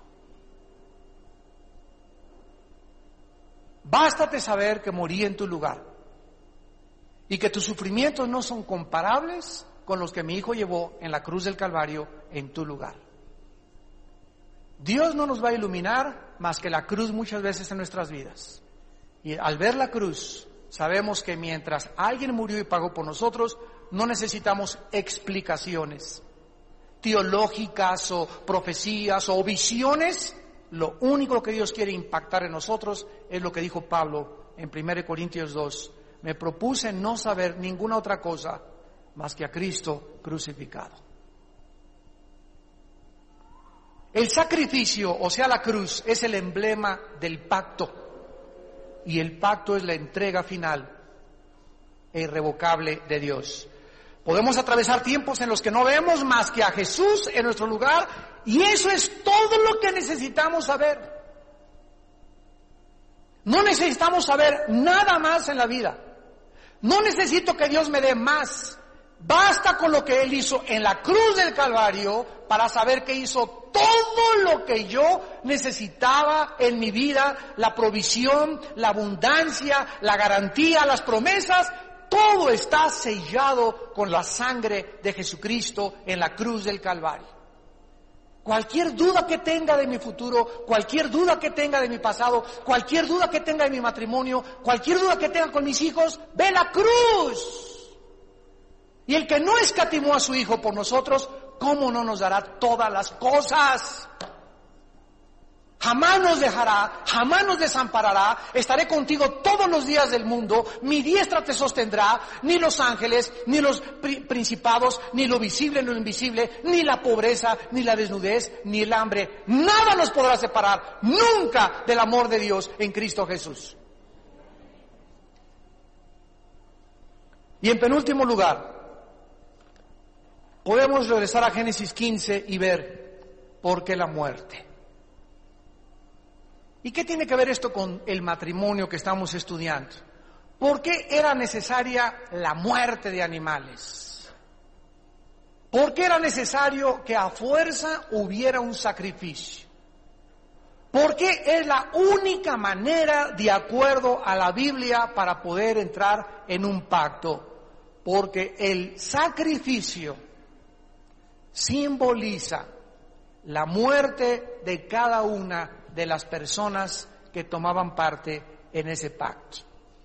Bástate saber que morí en tu lugar y que tus sufrimientos no son comparables con los que mi Hijo llevó en la cruz del Calvario en tu lugar. Dios no nos va a iluminar más que la cruz muchas veces en nuestras vidas. Y al ver la cruz, sabemos que mientras alguien murió y pagó por nosotros, no necesitamos explicaciones teológicas o profecías o visiones. Lo único que Dios quiere impactar en nosotros es lo que dijo Pablo en primera Corintios dos. Me propuse no saber ninguna otra cosa más que a Cristo crucificado. El sacrificio, o sea la cruz, es el emblema del pacto. Y el pacto es la entrega final e irrevocable de Dios. Podemos atravesar tiempos en los que no vemos más que a Jesús en nuestro lugar, y eso es todo lo que necesitamos saber. No necesitamos saber nada más en la vida. No necesito que Dios me dé más. Basta con lo que Él hizo en la cruz del Calvario para saber que hizo todo lo que yo necesitaba en mi vida, la provisión, la abundancia, la garantía, las promesas. Todo está sellado con la sangre de Jesucristo en la cruz del Calvario. Cualquier duda que tenga de mi futuro, cualquier duda que tenga de mi pasado, cualquier duda que tenga de mi matrimonio, cualquier duda que tenga con mis hijos, ve la cruz. Y el que no escatimó a su Hijo por nosotros, ¿cómo no nos dará todas las cosas? Jamás nos dejará, jamás nos desamparará. Estaré contigo todos los días del mundo. Mi diestra te sostendrá. Ni los ángeles, ni los pri- principados, ni lo visible, ni lo invisible, ni la pobreza, ni la desnudez, ni el hambre. Nada nos podrá separar nunca del amor de Dios en Cristo Jesús. Y en penúltimo lugar, podemos regresar a Génesis quince y ver por qué la muerte. ¿Y qué tiene que ver esto con el matrimonio que estamos estudiando? ¿Por qué era necesaria la muerte de animales? ¿Por qué era necesario que a fuerza hubiera un sacrificio? ¿Por qué es la única manera, de acuerdo a la Biblia, para poder entrar en un pacto? Porque el sacrificio simboliza la muerte de cada una de las personas que tomaban parte en ese pacto.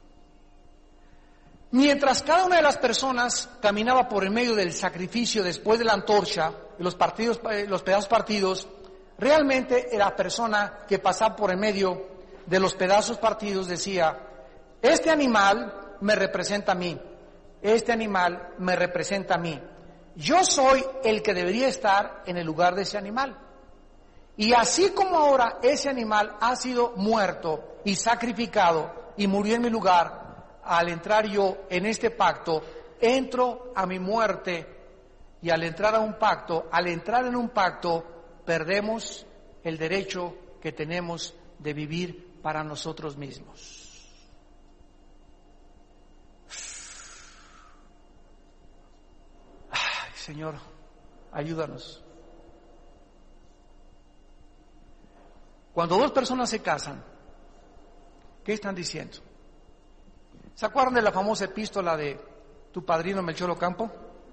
Mientras cada una de las personas caminaba por el medio del sacrificio después de la antorcha, los partidos, los pedazos partidos, realmente la persona que pasaba por el medio de los pedazos partidos decía: este animal me representa a mí, este animal me representa a mí. Yo soy el que debería estar en el lugar de ese animal. Y así como ahora ese animal ha sido muerto y sacrificado y murió en mi lugar, al entrar yo en este pacto, entro a mi muerte. Y al entrar a un pacto, al entrar en un pacto, perdemos el derecho que tenemos de vivir para nosotros mismos. Ay, Señor, ayúdanos. Cuando dos personas se casan, ¿qué están diciendo? ¿Se acuerdan de la famosa epístola de tu padrino Melchor Ocampo?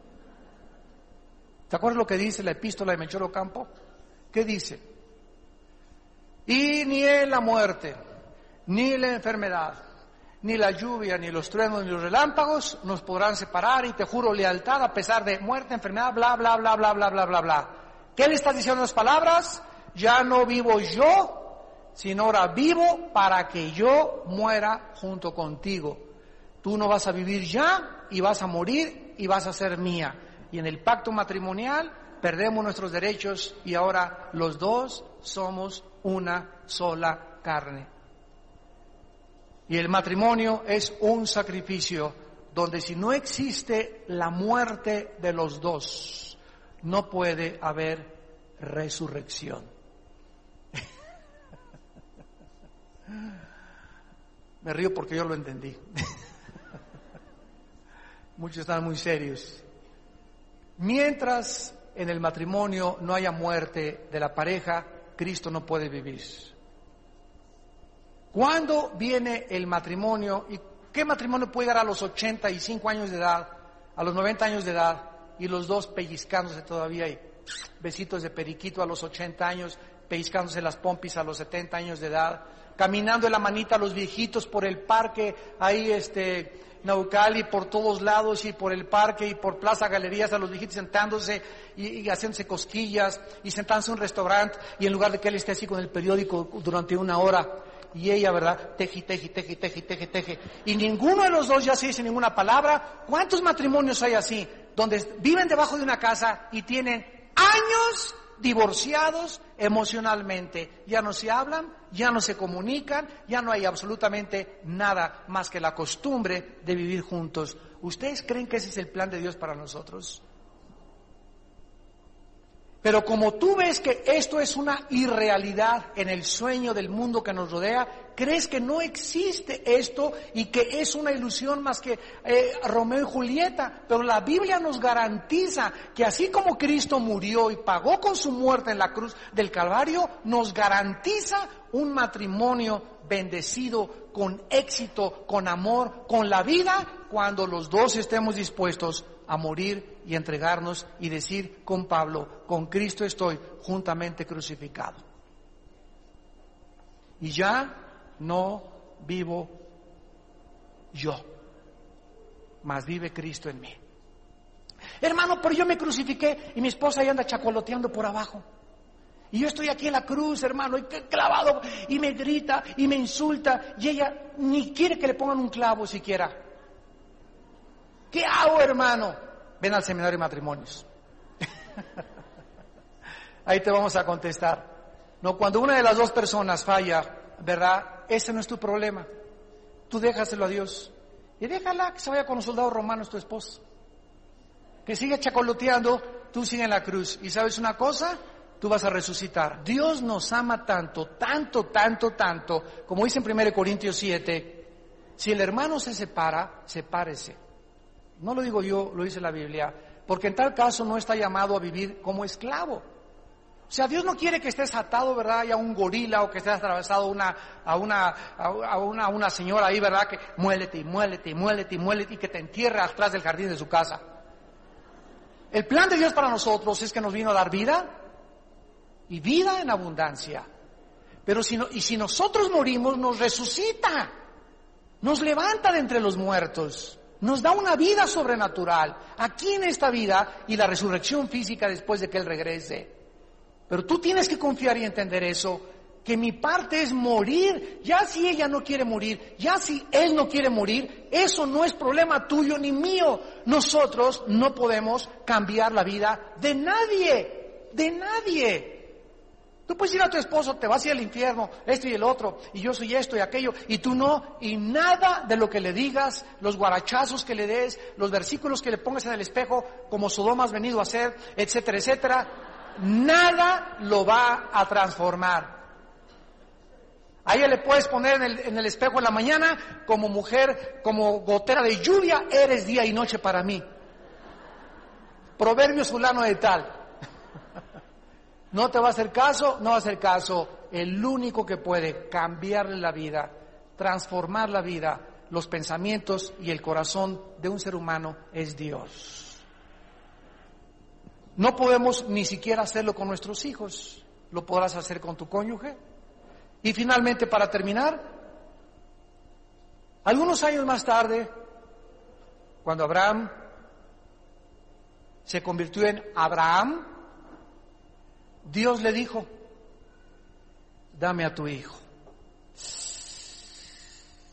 ¿Se acuerdan lo que dice la epístola de Melchor Ocampo? ¿Qué dice? Y ni en la muerte, ni la enfermedad, ni la lluvia, ni los truenos, ni los relámpagos nos podrán separar, y te juro lealtad a pesar de muerte, enfermedad, bla, bla, bla, bla, bla, bla, bla, bla. ¿Qué le está diciendo las palabras? Ya no vivo yo, sino ahora vivo para que yo muera junto contigo. Tú no vas a vivir ya y vas a morir y vas a ser mía. Y en el pacto matrimonial perdemos nuestros derechos y ahora los dos somos una sola carne. Y el matrimonio es un sacrificio donde si no existe la muerte de los dos, no puede haber resurrección. Me río porque yo lo entendí. Muchos están muy serios. Mientras en el matrimonio no haya muerte de la pareja, Cristo no puede vivir. ¿Cuándo viene el matrimonio? ¿Y qué matrimonio puede llegar a los ochenta y cinco años de edad, a los noventa años de edad, y los dos pellizcándose todavía y besitos de periquito a los ochenta años, pellizcándose las pompis a los setenta años de edad, caminando de la manita a los viejitos por el parque, ahí este, Naucali, por todos lados, y por el parque y por Plaza Galerías, a los viejitos sentándose y, y haciéndose cosquillas, y sentándose en un restaurante, y en lugar de que él esté así con el periódico durante una hora, y ella, ¿verdad? Teje, teje, teje, teje, teje, teje. Y ninguno de los dos ya se dice ninguna palabra. ¿Cuántos matrimonios hay así? Donde viven debajo de una casa y tienen años divorciados emocionalmente. Ya no se hablan, ya no se comunican, ya no hay absolutamente nada más que la costumbre de vivir juntos. ¿Ustedes creen que ese es el plan de Dios para nosotros? Pero como tú ves que esto es una irrealidad en el sueño del mundo que nos rodea, crees que no existe esto y que es una ilusión más que eh, Romeo y Julieta. Pero la Biblia nos garantiza que así como Cristo murió y pagó con su muerte en la cruz del Calvario, nos garantiza un matrimonio bendecido, con éxito, con amor, con la vida, cuando los dos estemos dispuestos a morir y entregarnos y decir con Pablo, con Cristo estoy juntamente crucificado. Y ya no vivo yo, mas vive Cristo en mí. Hermano, pero yo me crucifiqué y mi esposa ahí anda chacoloteando por abajo. Y yo estoy aquí en la cruz, hermano, y clavado, y me grita y me insulta, y ella ni quiere que le pongan un clavo siquiera. ¿Qué hago, hermano? Ven al seminario de matrimonios. Ahí te vamos a contestar. No, cuando una de las dos personas falla, ¿verdad? Ese no es tu problema. Tú déjaselo a Dios. Y déjala que se vaya con los soldados romanos, tu esposo. Que siga chacoloteando, tú sigue en la cruz. ¿Y sabes una cosa? Tú vas a resucitar. Dios nos ama tanto, tanto, tanto, tanto, como dice en primera Corintios siete, si el hermano se separa, sepárese. No lo digo yo, lo dice la Biblia, porque en tal caso no está llamado a vivir como esclavo. O sea, Dios no quiere que estés atado, ¿verdad?, y a un gorila, o que estés atravesado una, a, una, a, una, a una señora ahí, ¿verdad?, que muélete y muélete y muélete y muélete y que te entierre atrás del jardín de su casa. El plan de Dios para nosotros es que nos vino a dar vida y vida en abundancia. Pero si no, y si nosotros morimos, nos resucita, nos levanta de entre los muertos. Nos da una vida sobrenatural aquí en esta vida y la resurrección física después de que Él regrese. Pero tú tienes que confiar y entender eso, que mi parte es morir. Ya si ella no quiere morir, ya si él no quiere morir, eso no es problema tuyo ni mío. Nosotros no podemos cambiar la vida de nadie, de nadie. Tú puedes ir a tu esposo, te vas a ir al infierno, esto y el otro, y yo soy esto y aquello, y tú no, y nada de lo que le digas, los guarachazos que le des, los versículos que le pongas en el espejo, como Sodoma has venido a hacer, etcétera, etcétera, nada lo va a transformar. A ella le puedes poner en el, en el espejo en la mañana, como mujer, como gotera de lluvia, eres día y noche para mí. Proverbios fulano de tal. No te va a hacer caso, no va a hacer caso. El único que puede cambiarle la vida, transformar la vida, los pensamientos y el corazón de un ser humano es Dios. No podemos ni siquiera hacerlo con nuestros hijos. Lo podrás hacer con tu cónyuge. Y finalmente, para terminar, algunos años más tarde, cuando Abraham se convirtió en Abraham, Dios le dijo: dame a tu hijo,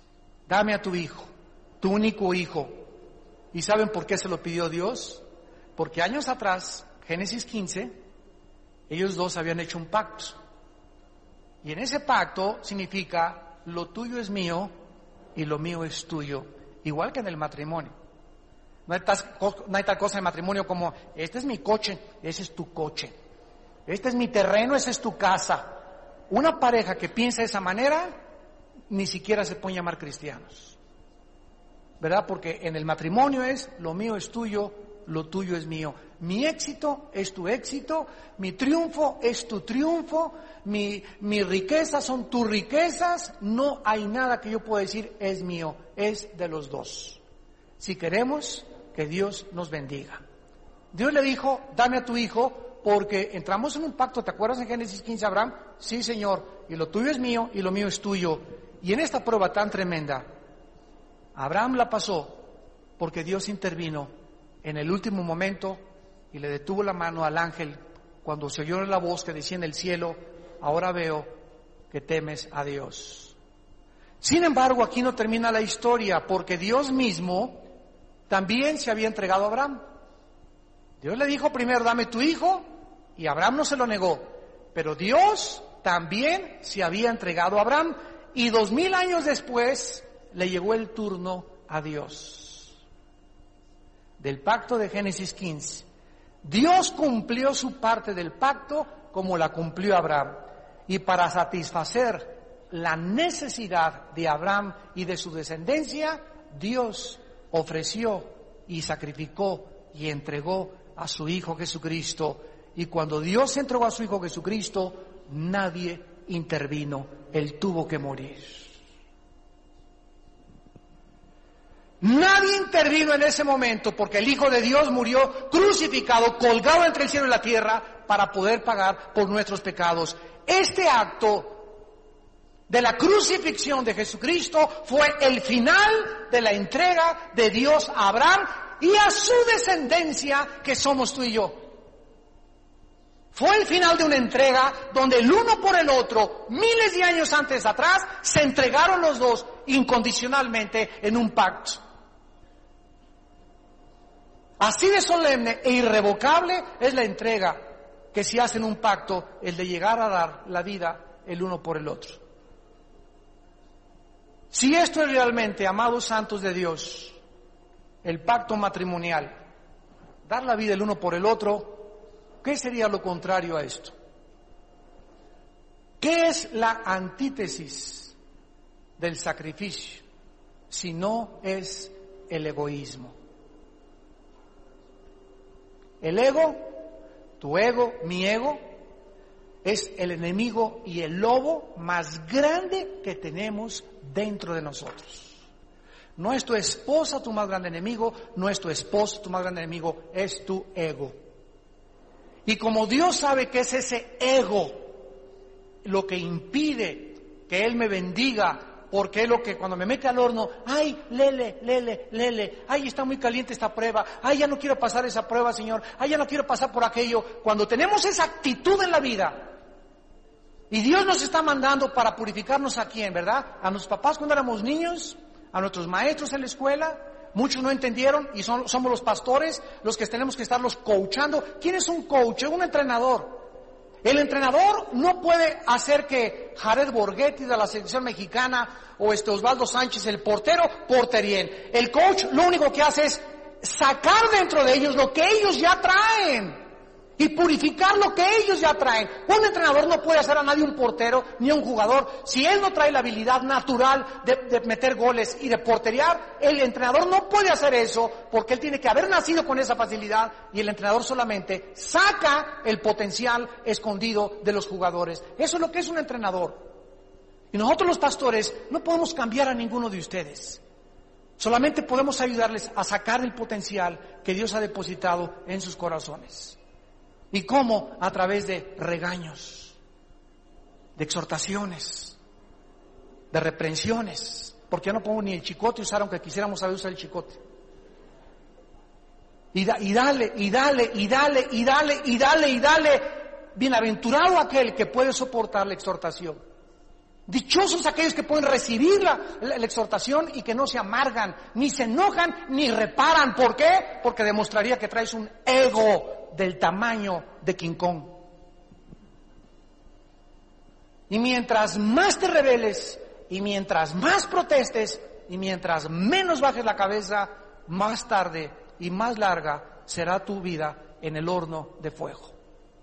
dame a tu hijo, tu único hijo. ¿Y saben por qué se lo pidió Dios? Porque años atrás, Génesis quince, ellos dos habían hecho un pacto. Y en ese pacto significa, lo tuyo es mío y lo mío es tuyo. Igual que en el matrimonio. No hay, tal, no hay tal cosa en matrimonio como, este es mi coche, ese es tu coche. Este es mi terreno, esa es tu casa. Una pareja que piensa de esa manera, ni siquiera se pueden llamar cristianos. ¿Verdad? Porque en el matrimonio es, lo mío es tuyo, lo tuyo es mío. Mi éxito es tu éxito, mi triunfo es tu triunfo, mi, mi riqueza son tus riquezas. No hay nada que yo pueda decir es mío, es de los dos. Si queremos que Dios nos bendiga. Dios le dijo, dame a tu hijo, porque entramos en un pacto. ¿Te acuerdas en Génesis quince, Abraham? Sí, Señor, y lo tuyo es mío y lo mío es tuyo. Y en esta prueba tan tremenda, Abraham la pasó porque Dios intervino en el último momento y le detuvo la mano al ángel cuando se oyó la voz que decía en el cielo, ahora veo que temes a Dios. Sin embargo, aquí no termina la historia, porque Dios mismo también se había entregado a Abraham. Dios le dijo primero, dame tu hijo, y Abraham no se lo negó, pero Dios también se había entregado a Abraham, y dos mil años después le llegó el turno a Dios. Del pacto de Génesis quince, Dios cumplió su parte del pacto como la cumplió Abraham, y para satisfacer la necesidad de Abraham y de su descendencia, Dios ofreció y sacrificó y entregó a su Hijo Jesucristo. Y cuando Dios entregó a su Hijo Jesucristo, nadie intervino, Él tuvo que morir. Nadie intervino en ese momento porque el Hijo de Dios murió crucificado, colgado entre el cielo y la tierra para poder pagar por nuestros pecados. Este acto de la crucifixión de Jesucristo fue el final de la entrega de Dios a Abraham y a su descendencia, que somos tú y yo. Fue el final de una entrega donde el uno por el otro, miles de años antes atrás, se entregaron los dos incondicionalmente en un pacto. Así de solemne e irrevocable es la entrega que se hace en un pacto, el de llegar a dar la vida el uno por el otro. Si esto es realmente, amados santos de Dios, el pacto matrimonial, dar la vida el uno por el otro, ¿qué sería lo contrario a esto? ¿Qué es la antítesis del sacrificio si no es el egoísmo? El ego, tu ego, mi ego, es el enemigo y el lobo más grande que tenemos dentro de nosotros. No es tu esposa tu más grande enemigo, no es tu esposo tu más grande enemigo, es tu ego. Y como Dios sabe que es ese ego lo que impide que Él me bendiga, porque es lo que cuando me mete al horno, ay, lele, lele, lele, ay, está muy caliente esta prueba, ay, ya no quiero pasar esa prueba, Señor, ay, ya no quiero pasar por aquello. Cuando tenemos esa actitud en la vida, y Dios nos está mandando para purificarnos a quién, ¿verdad? A nuestros papás cuando éramos niños, a nuestros maestros en la escuela. Muchos no entendieron y son, somos los pastores los que tenemos que estarlos coachando. ¿Quién es un coach? Es un entrenador. El entrenador no puede hacer que Jared Borghetti de la selección mexicana o este Osvaldo Sánchez, el portero, porterien. El coach lo único que hace es sacar dentro de ellos lo que ellos ya traen y purificar lo que ellos ya traen. Un entrenador no puede hacer a nadie un portero ni a un jugador si él no trae la habilidad natural de, de meter goles y de porterear. El entrenador no puede hacer eso porque él tiene que haber nacido con esa facilidad, y el entrenador solamente saca el potencial escondido de los jugadores. Eso es lo que es un entrenador. Y nosotros los pastores no podemos cambiar a ninguno de ustedes. Solamente podemos ayudarles a sacar el potencial que Dios ha depositado en sus corazones. ¿Y cómo? A través de regaños, de exhortaciones, de reprensiones. Porque ya no podemos ni el chicote usar, aunque quisiéramos saber usar el chicote. Y, da, y dale, y dale, y dale, y dale, y dale, y dale. Bienaventurado aquel que puede soportar la exhortación. Dichosos aquellos que pueden recibir la, la, la exhortación y que no se amargan, ni se enojan, ni reparan. ¿Por qué? Porque demostraría que traes un ego del tamaño de King Kong. Y mientras más te rebeles, y mientras más protestes, y mientras menos bajes la cabeza, más tarde y más larga será tu vida en el horno de fuego.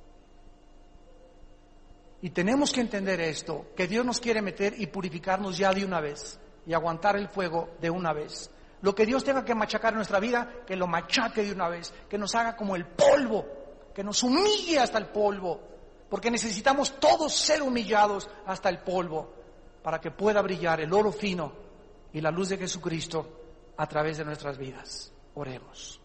Y tenemos que entender esto, que Dios nos quiere meter y purificarnos ya de una vez, y aguantar el fuego de una vez. Lo que Dios tenga que machacar en nuestra vida, que lo machaque de una vez, que nos haga como el polvo, que nos humille hasta el polvo, porque necesitamos todos ser humillados hasta el polvo, para que pueda brillar el oro fino y la luz de Jesucristo a través de nuestras vidas. Oremos.